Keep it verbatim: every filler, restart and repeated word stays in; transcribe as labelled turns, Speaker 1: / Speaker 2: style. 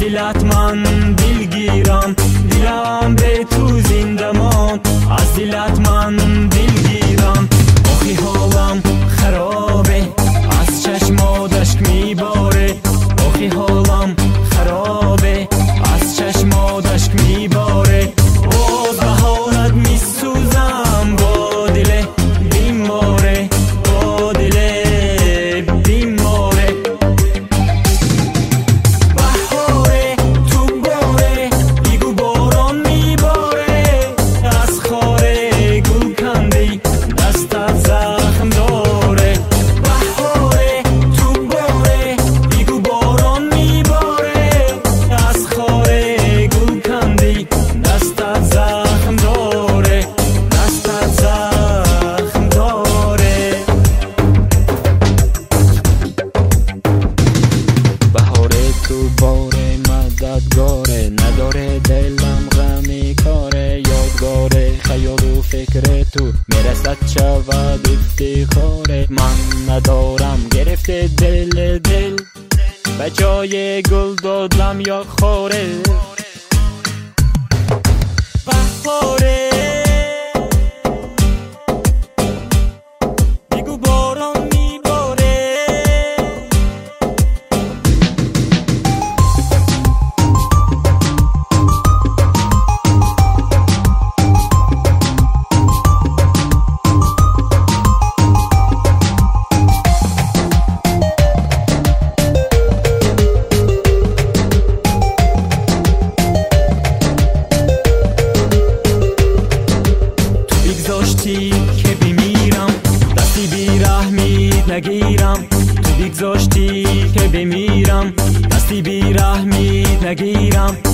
Speaker 1: دلت من دلگیرم، دلم به تو زنده ماند، از دلت من دلگیرم. آخی حالم خرابه، از چشمات اشک میباره، آخی حالم خرابه، از چشمات اشک میباره. باز به حالت میسوزم با دل بیماره، با دل بیماره. بهاره تو باره بگو باران میباره، از خاره گل کندی دستت زخم داره. بهاره تو باره بگو باران میباره، از خاره گل کندی دستت زخم داره، دستت زخم داره.
Speaker 2: بهاره تو باره مددگاره، نداره دلم غمی کاره، یادگاره خیال و فکر تو میرسد شود افتخاره. من ندارم گرفته دل دل، به جای گل دادم یا خاره.
Speaker 1: بهاره بگو باران میباره، بگذاشتی که بمیرم، دستی بی رحمیت نگیرم. تو بگذاشتی که بمیرم، دستی بی رحمیت نگیرم.